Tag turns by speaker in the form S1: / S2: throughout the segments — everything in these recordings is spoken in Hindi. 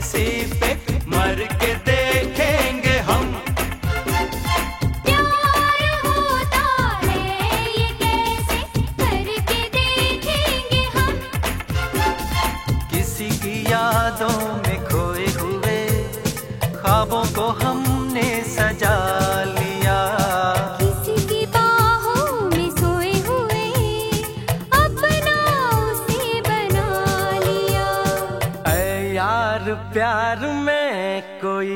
S1: किसी पे मर के देखेंगे हम।
S2: प्यार होता है ये कैसे करके देखेंगे हम।
S1: किसी की यादों में खोए हुए ख्वाबों को हमने सजा लिया।
S2: किसी की बाहों में सोए हुए अपना उसे बना लिया।
S1: ऐ यार प्यार में कोई,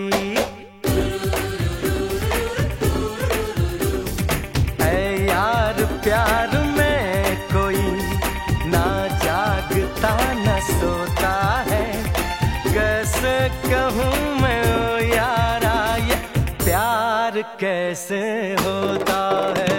S1: ऐ यार प्यार में कोई ना जागता न सोता है। कैसे कहूँ मैं ओ यारा ये प्यार कैसे होता है।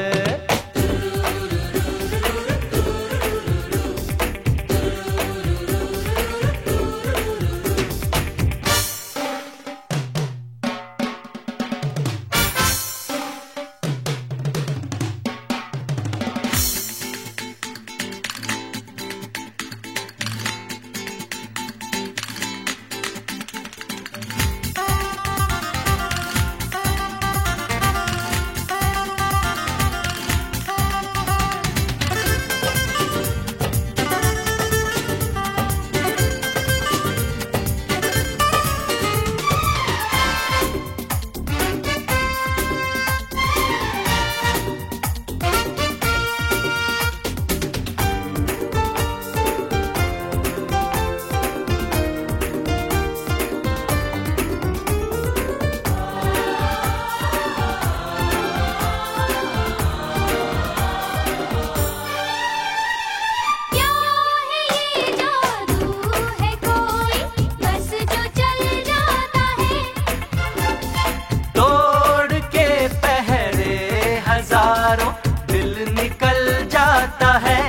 S1: दिल निकल जाता है।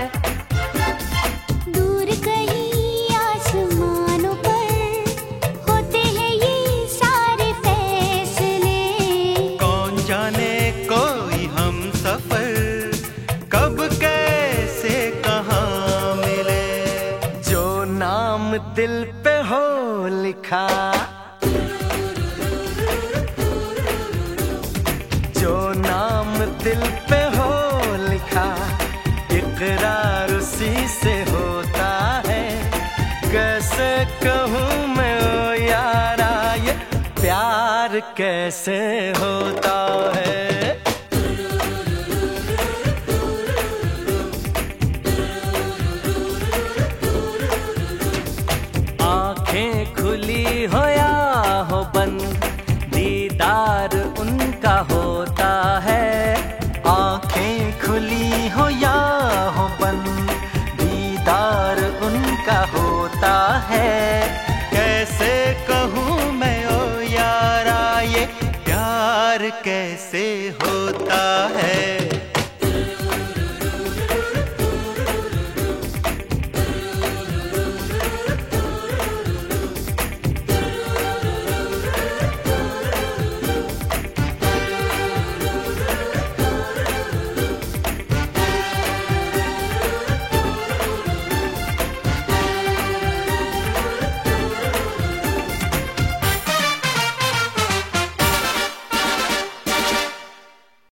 S2: दूर कहीं आसमानों पर होते हैं ये सारे फैसले।
S1: कौन जाने कोई हम सफर कब कैसे कहाँ मिले। जो नाम दिल पे हो लिखा, जो नाम दिल पे हो लिखा इकरार उसी से होता है। कैसे कहूँ मैं ओ यारा ये प्यार कैसे होता है। आंखें खुली हो या हो बंद दीदार उनका होता है। आंखें खुली हो या हो बंद दीदार उनका होता है।